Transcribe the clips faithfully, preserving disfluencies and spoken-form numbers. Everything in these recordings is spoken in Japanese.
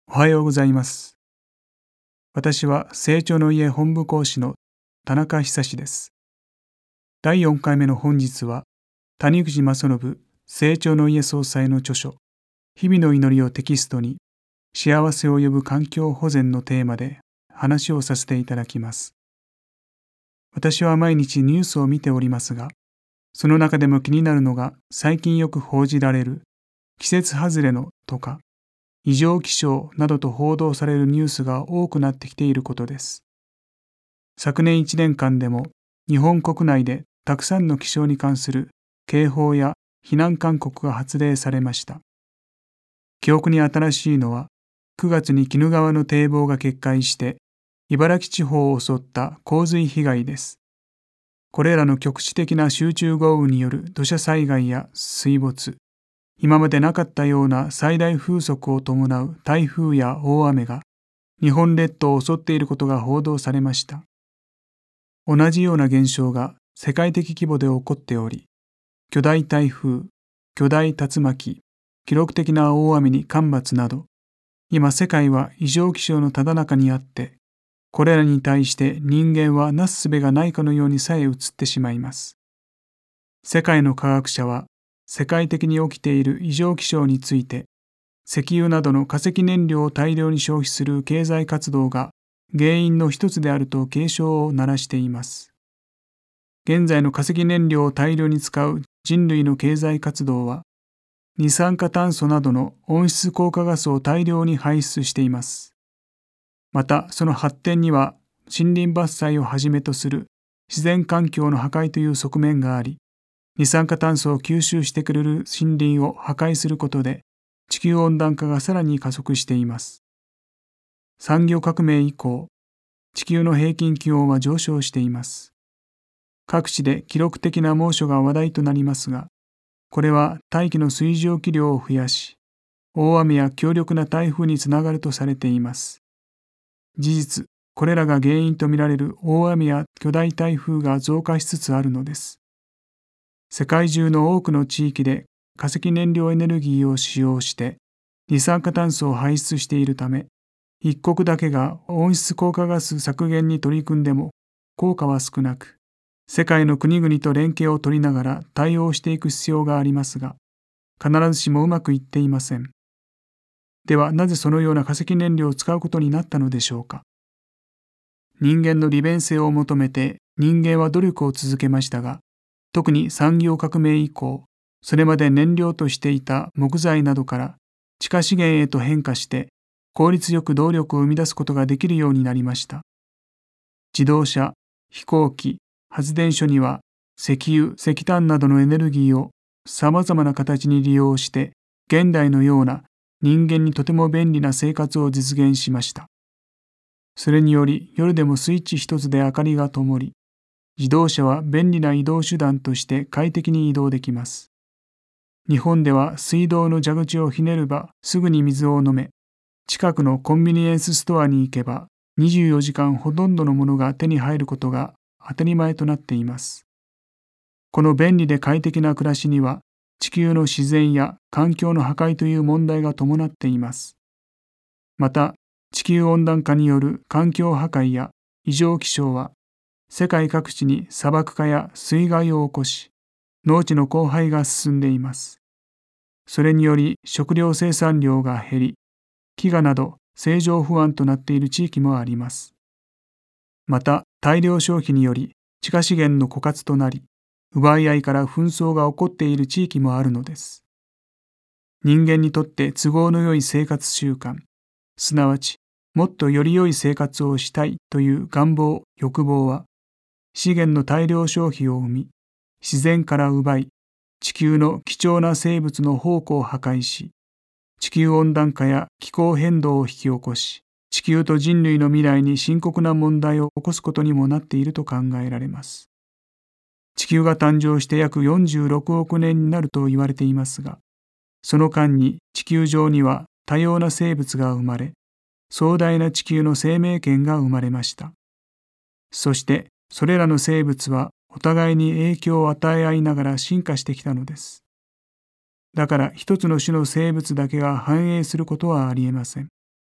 おはようございます。私は成長の家本部講師の田中久志です。だいよんかいめの本日は、谷口正信成長の家総裁の著書、日々の祈りをテキストに、幸せを呼ぶ環境保全のテーマで話をさせていただきます。私は毎日ニュースを見ておりますが、その中でも気になるのが最近よく報じられる季節外れのとか、異常気象などと報道されるニュースが多くなってきていることです。昨年いちねんかんでも日本国内でたくさんの気象に関する警報や避難勧告が発令されました。記憶に新しいのはくがつに鬼怒川の堤防が決壊して茨城地方を襲った洪水被害です。これらの局地的な集中豪雨による土砂災害や水没、今までなかったような最大風速を伴う台風や大雨が日本列島を襲っていることが報道されました。同じような現象が世界的規模で起こっており、巨大台風、巨大竜巻、記録的な大雨に干ばつなど、今世界は異常気象のただ中にあって、これらに対して人間はなすすべがないかのようにさえ映ってしまいます。世界の科学者は、世界的に起きている異常気象について、石油などの化石燃料を大量に消費する経済活動が原因の一つであると警鐘を鳴らしています。現在の化石燃料を大量に使う人類の経済活動は、二酸化炭素などの温室効果ガスを大量に排出しています。また、その発展には森林伐採をはじめとする自然環境の破壊という側面があり、二酸化炭素を吸収してくれる森林を破壊することで地球温暖化がさらに加速しています。産業革命以降、地球の平均気温は上昇しています。各地で記録的な猛暑が話題となりますが、これは大気の水蒸気量を増やし、大雨や強力な台風につながるとされています。事実、これらが原因とみられる大雨や巨大台風が増加しつつあるのです。世界中の多くの地域で化石燃料エネルギーを使用して二酸化炭素を排出しているため、一国だけが温室効果ガス削減に取り組んでも効果は少なく、世界の国々と連携を取りながら対応していく必要がありますが、必ずしもうまくいっていません。ではなぜそのような化石燃料を使うことになったのでしょうか。人間の利便性を求めて人間は努力を続けましたが、特に産業革命以降、それまで燃料としていた木材などから地下資源へと変化して効率よく動力を生み出すことができるようになりました。自動車、飛行機、発電所には石油、石炭などのエネルギーをさまざまな形に利用して現代のような人間にとても便利な生活を実現しました。それにより夜でもスイッチ一つで明かりが灯り、自動車は便利な移動手段として快適に移動できます。日本では水道の蛇口をひねればすぐに水を飲め、近くのコンビニエンスストアに行けばにじゅうよじかんほとんどのものが手に入ることが当たり前となっています。この便利で快適な暮らしには地球の自然や環境の破壊という問題が伴っています。また、地球温暖化による環境破壊や異常気象は世界各地に砂漠化や水害を起こし、農地の荒廃が進んでいます。それにより食料生産量が減り、飢餓など政情不安となっている地域もあります。また、大量消費により地下資源の枯渇となり、奪い合いから紛争が起こっている地域もあるのです。人間にとって都合の良い生活習慣、すなわちもっとより良い生活をしたいという願望、欲望は、資源の大量消費を生み、自然から奪い、地球の貴重な生物の宝庫を破壊し、地球温暖化や気候変動を引き起こし、地球と人類の未来に深刻な問題を起こすことにもなっていると考えられます。地球が誕生して約よんじゅうろくおくねんになると言われていますが、その間に地球上には多様な生物が生まれ、壮大な地球の生命圏が生まれました。そしてそれらの生物はお互いに影響を与え合いながら進化してきたのです。だから一つの種の生物だけが繁栄することはありえません。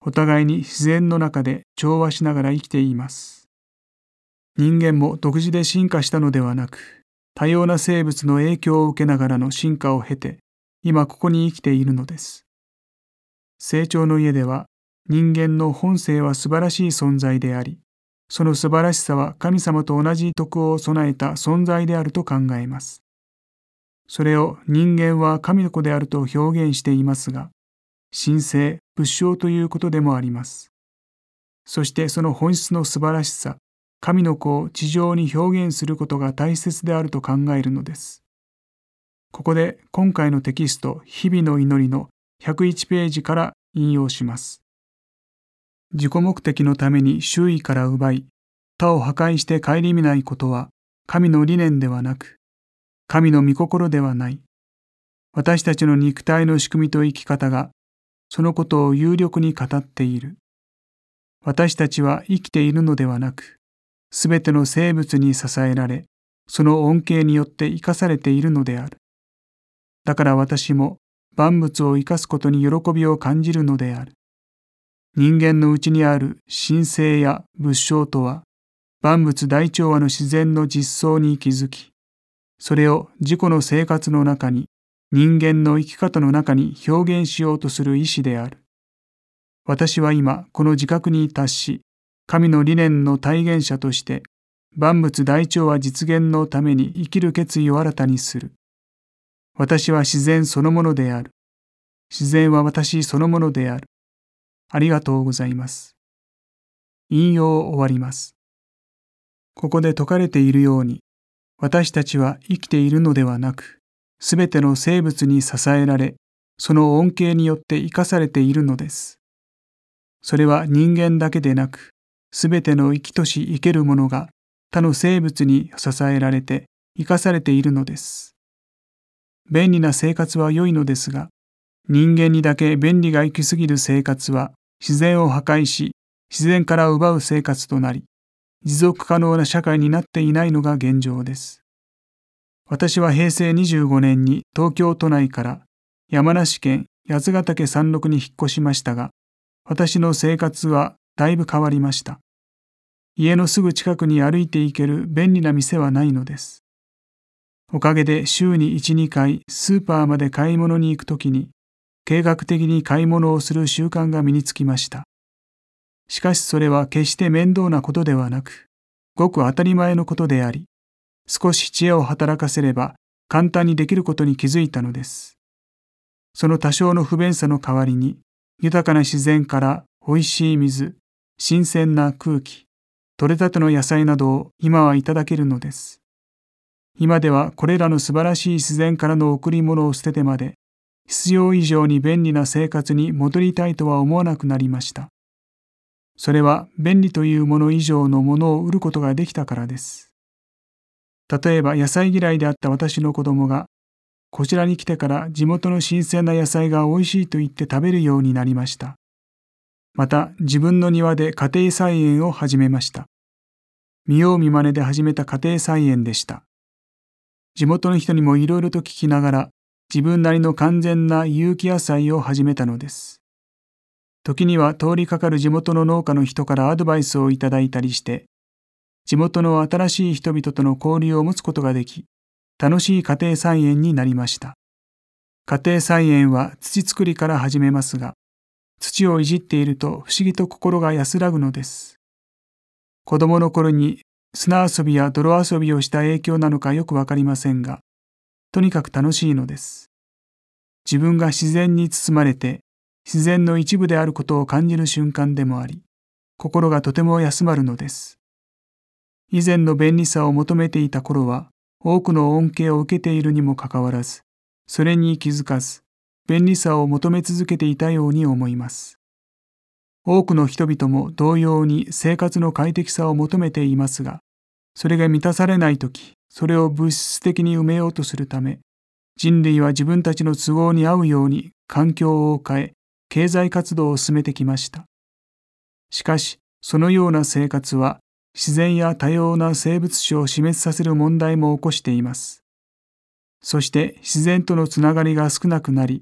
お互いに自然の中で調和しながら生きています。人間も独自で進化したのではなく、多様な生物の影響を受けながらの進化を経て、今ここに生きているのです。成長の家では、人間の本性は素晴らしい存在であり、その素晴らしさは神様と同じ徳を備えた存在であると考えます。それを人間は神の子であると表現していますが、神聖、仏性ということでもあります。そしてその本質の素晴らしさ、神の子を地上に表現することが大切であると考えるのです。ここで今回のテキスト、日々の祈りのひゃくいちページから引用します。自己目的のために周囲から奪い、他を破壊して顧みないことは神の理念ではなく、神の御心ではない。私たちの肉体の仕組みと生き方が、そのことを有力に語っている。私たちは生きているのではなく、すべての生物に支えられ、その恩恵によって生かされているのである。だから私も万物を生かすことに喜びを感じるのである。人間のうちにある神聖や仏性とは、万物大調和の自然の実相に気づき、それを自己の生活の中に、人間の生き方の中に表現しようとする意志である。私は今この自覚に達し、神の理念の体現者として、万物大調和実現のために生きる決意を新たにする。私は自然そのものである。自然は私そのものである。ありがとうございます。引用を終わります。ここで説かれているように、私たちは生きているのではなく、すべての生物に支えられ、その恩恵によって生かされているのです。それは人間だけでなく、すべての生きとし生けるものが他の生物に支えられて生かされているのです。便利な生活は良いのですが、人間にだけ便利が行き過ぎる生活は自然を破壊し、自然から奪う生活となり、持続可能な社会になっていないのが現状です。私はへいせいにじゅうごねんに東京都内から山梨県八ヶ岳山麓に引っ越しましたが、私の生活はだいぶ変わりました。家のすぐ近くに歩いて行ける便利な店はないのです。おかげで週にいち、にかいスーパーまで買い物に行くときに、計画的に買い物をする習慣が身につきました。しかしそれは決して面倒なことではなく、ごく当たり前のことであり、少し知恵を働かせれば簡単にできることに気づいたのです。その多少の不便さの代わりに、豊かな自然からおいしい水、新鮮な空気、取れたての野菜などを今はいただけるのです。今ではこれらの素晴らしい自然からの贈り物を捨ててまで、必要以上に便利な生活に戻りたいとは思わなくなりました。それは便利というもの以上のものを売ることができたからです。例えば野菜嫌いであった私の子供が、こちらに来てから地元の新鮮な野菜がおいしいと言って食べるようになりました。また自分の庭で家庭菜園を始めました。見よう見まねで始めた家庭菜園でした。地元の人にもいろいろと聞きながら、自分なりの完全な有機野菜を始めたのです。時には通りかかる地元の農家の人からアドバイスをいただいたりして、地元の新しい人々との交流を持つことができ、楽しい家庭菜園になりました。家庭菜園は土作りから始めますが、土をいじっていると不思議と心が安らぐのです。子供の頃に砂遊びや泥遊びをした影響なのかよくわかりませんが、とにかく楽しいのです。自分が自然に包まれて、自然の一部であることを感じる瞬間でもあり、心がとても休まるのです。以前の便利さを求めていた頃は、多くの恩恵を受けているにもかかわらず、それに気づかず、便利さを求め続けていたように思います。多くの人々も同様に生活の快適さを求めていますが、それが満たされないとき、それを物質的に埋めようとするため、人類は自分たちの都合に合うように環境を変え、経済活動を進めてきました。しかし、そのような生活は、自然や多様な生物種を死滅させる問題も起こしています。そして自然とのつながりが少なくなり、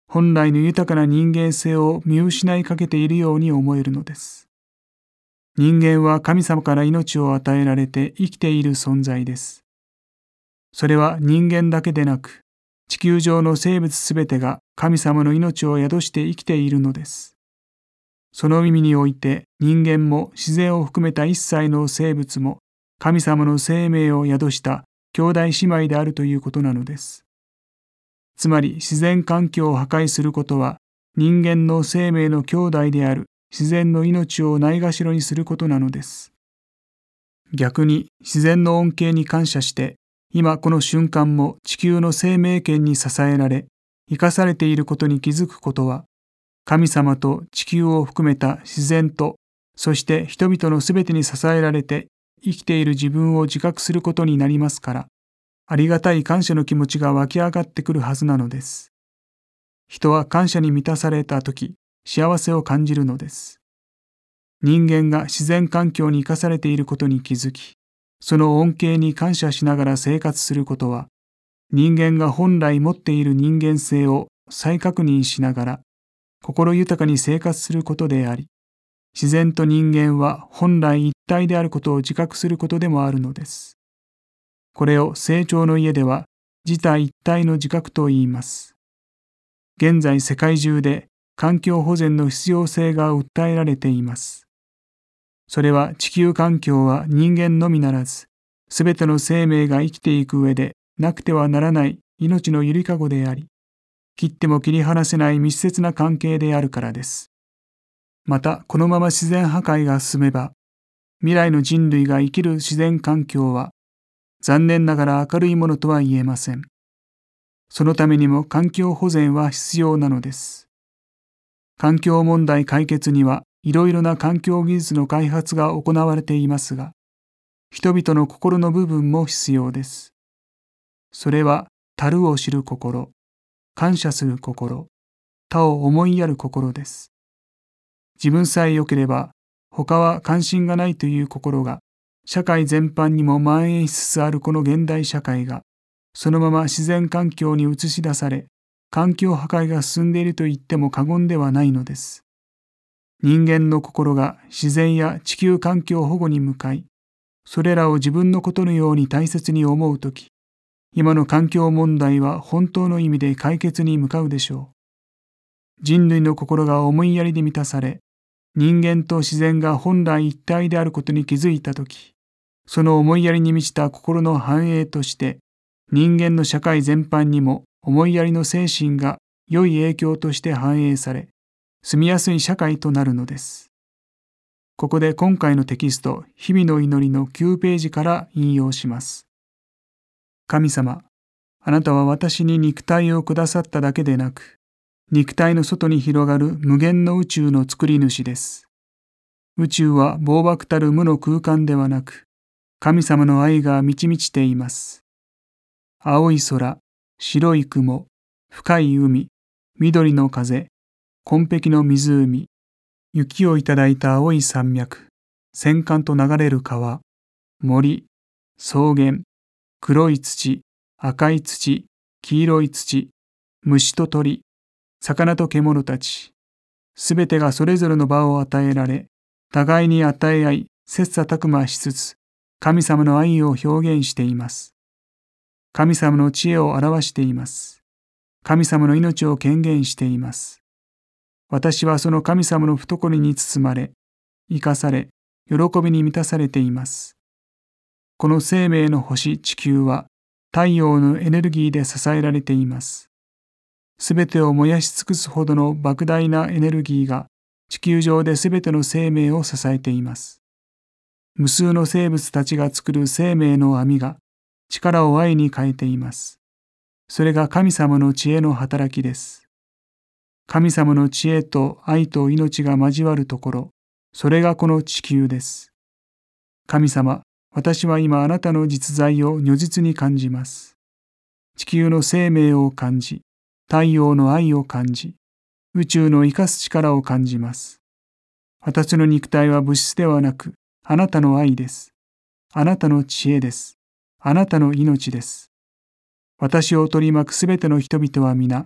本来の豊かな人間性を見失いかけているように思えるのです。人間は神様から命を与えられて生きている存在です。それは人間だけでなく、地球上の生物すべてが神様の命を宿して生きているのです。その意味において人間も自然を含めた一切の生物も神様の生命を宿した兄弟姉妹であるということなのです。つまり自然環境を破壊することは人間の生命の兄弟である自然の命をないがしろにすることなのです。逆に自然の恩恵に感謝して今この瞬間も地球の生命圏に支えられ生かされていることに気づくことは神様と地球を含めた自然とそして人々のすべてに支えられて生きている自分を自覚することになりますから、ありがたい感謝の気持ちが湧き上がってくるはずなのです。人は感謝に満たされたとき、幸せを感じるのです。人間が自然環境に生かされていることに気づき、その恩恵に感謝しながら生活することは、人間が本来持っている人間性を再確認しながら、心豊かに生活することであり、自然と人間は本来一体であることを自覚することでもあるのです。これを成長の家では自他一体の自覚と言います。現在世界中で環境保全の必要性が訴えられています。それは地球環境は人間のみならず、すべての生命が生きていく上でなくてはならない命のゆりかごであり、切っても切り離せない密接な関係であるからです。また、このまま自然破壊が進めば、未来の人類が生きる自然環境は、残念ながら明るいものとは言えません。そのためにも環境保全は必要なのです。環境問題解決にはいろいろな環境技術の開発が行われていますが、人々の心の部分も必要です。それは、足るを知る心、感謝する心、他を思いやる心です。自分さえ良ければ、他は関心がないという心が、社会全般にも蔓延しつつあるこの現代社会が、そのまま自然環境に映し出され、環境破壊が進んでいると言っても過言ではないのです。人間の心が自然や地球環境保護に向かい、それらを自分のことのように大切に思うとき、今の環境問題は本当の意味で解決に向かうでしょう。人類の心が思いやりで満たされ、人間と自然が本来一体であることに気づいたとき、その思いやりに満ちた心の繁栄として、人間の社会全般にも思いやりの精神が良い影響として反映され、住みやすい社会となるのです。ここで今回のテキスト、日々の祈りのきゅうページから引用します。神様、あなたは私に肉体をくださっただけでなく、肉体の外に広がる無限の宇宙の作り主です。宇宙は暴漠たる無の空間ではなく、神様の愛が満ち満ちています。青い空、白い雲、深い海、緑の風、紺碧の湖、雪をいただいた青い山脈、戦艦と流れる川、森、草原、黒い土、赤い土、黄色い土、虫と鳥、魚と獣たち、すべてがそれぞれの場を与えられ、互いに与え合い、切磋琢磨しつつ、神様の愛を表現しています。神様の知恵を表しています。神様の命を権限しています。私はその神様の懐に包まれ、生かされ、喜びに満たされています。この生命の星地球は、太陽のエネルギーで支えられています。すべてを燃やし尽くすほどの莫大なエネルギーが地球上ですべての生命を支えています。無数の生物たちが作る生命の網が力を愛に変えています。それが神様の知恵の働きです。神様の知恵と愛と命が交わるところ、それがこの地球です。神様、私は今あなたの実在を如実に感じます。地球の生命を感じ、太陽の愛を感じ、宇宙の生かす力を感じます。私の肉体は物質ではなく、あなたの愛です。あなたの知恵です。あなたの命です。私を取り巻くすべての人々は皆、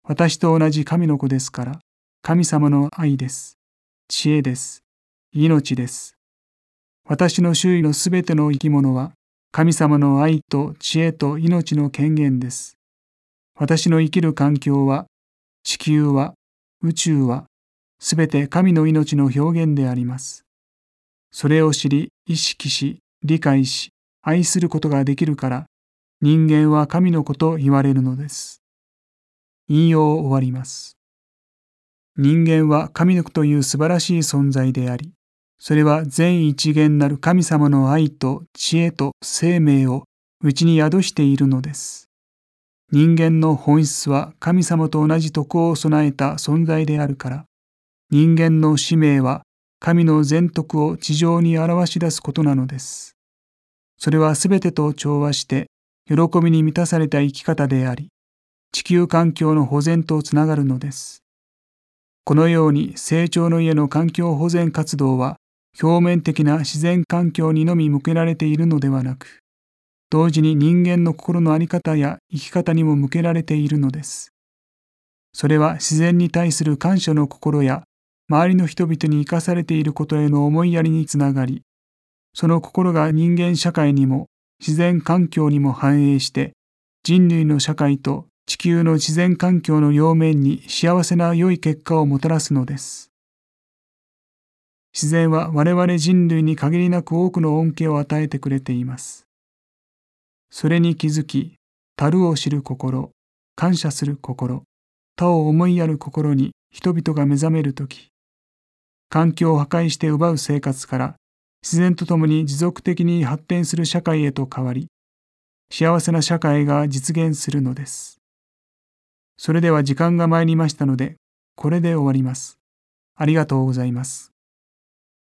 私と同じ神の子ですから、神様の愛です。知恵です。命です。私の周囲のすべての生き物は、神様の愛と知恵と命の権限です。私の生きる環境は、地球は、宇宙は、すべて神の命の表現であります。それを知り、意識し、理解し、愛することができるから、人間は神の子と言われるのです。引用を終わります。人間は神の子という素晴らしい存在であり、それは全一元なる神様の愛と知恵と生命をうちに宿しているのです。人間の本質は神様と同じ徳を備えた存在であるから、人間の使命は神の全徳を地上に表し出すことなのです。それはすべてと調和して、喜びに満たされた生き方であり、地球環境の保全とつながるのです。このように成長の家の環境保全活動は表面的な自然環境にのみ向けられているのではなく、同時に人間の心の在り方や生き方にも向けられているのです。それは自然に対する感謝の心や周りの人々に生かされていることへの思いやりにつながり、その心が人間社会にも自然環境にも反映して人類の社会と地球の自然環境の両面に幸せな良い結果をもたらすのです。自然は我々人類に限りなく多くの恩恵を与えてくれています。それに気づき、足を知る心、感謝する心、他を思いやる心に人々が目覚めるとき、環境を破壊して奪う生活から自然とともに持続的に発展する社会へと変わり、幸せな社会が実現するのです。それでは時間が参りましたので、これで終わります。ありがとうございます。